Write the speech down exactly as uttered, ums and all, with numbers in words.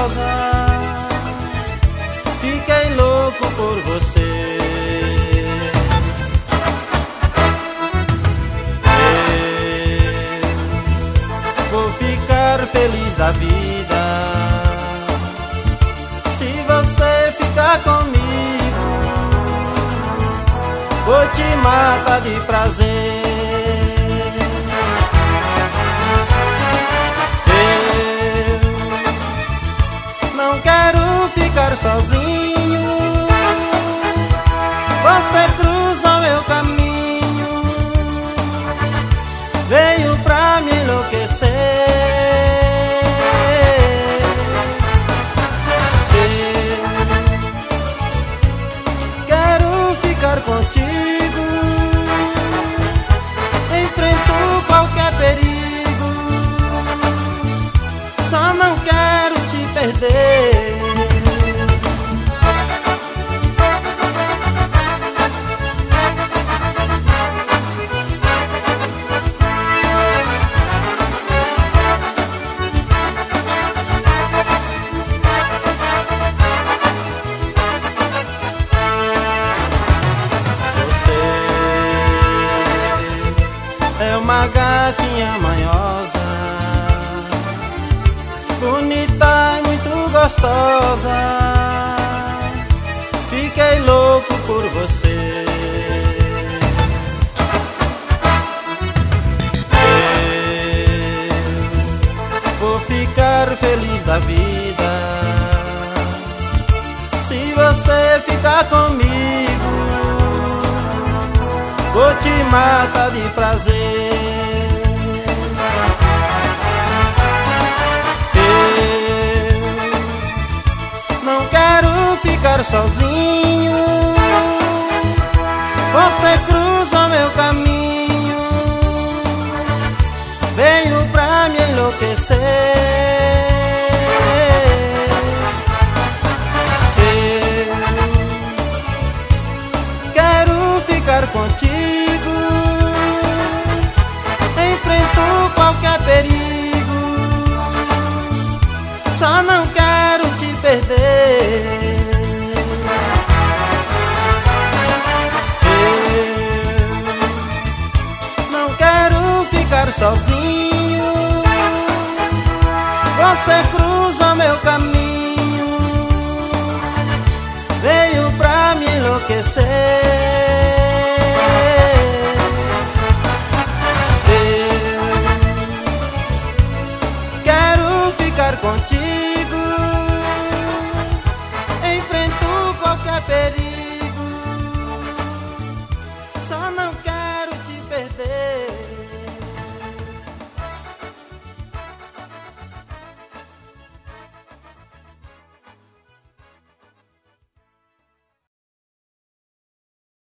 gostosa. Fiquei louco por você. Eu vou ficar feliz da vida se você ficar comigo. Vou te matar de prazer. Ficar sozinho, você cruza o meu caminho, veio pra me enlouquecer. Eu quero ficar contigo, enfrento qualquer perigo, só não quero te perder. Uma gatinha manhosa, bonita e muito gostosa. Fiquei louco por você. Eu vou ficar feliz da vida se você ficar comigo. Vou te matar de prazer. Eu não quero ficar sozinho, você cruza meu caminho, veio pra me enlouquecer. Eu quero ficar contigo, enfrento qualquer perigo, só não quero te perder. Eu não quero ficar sozinho, você cruza meu caminho, veio pra me enlouquecer. Contigo, enfrento qualquer perigo, só não quero te perder.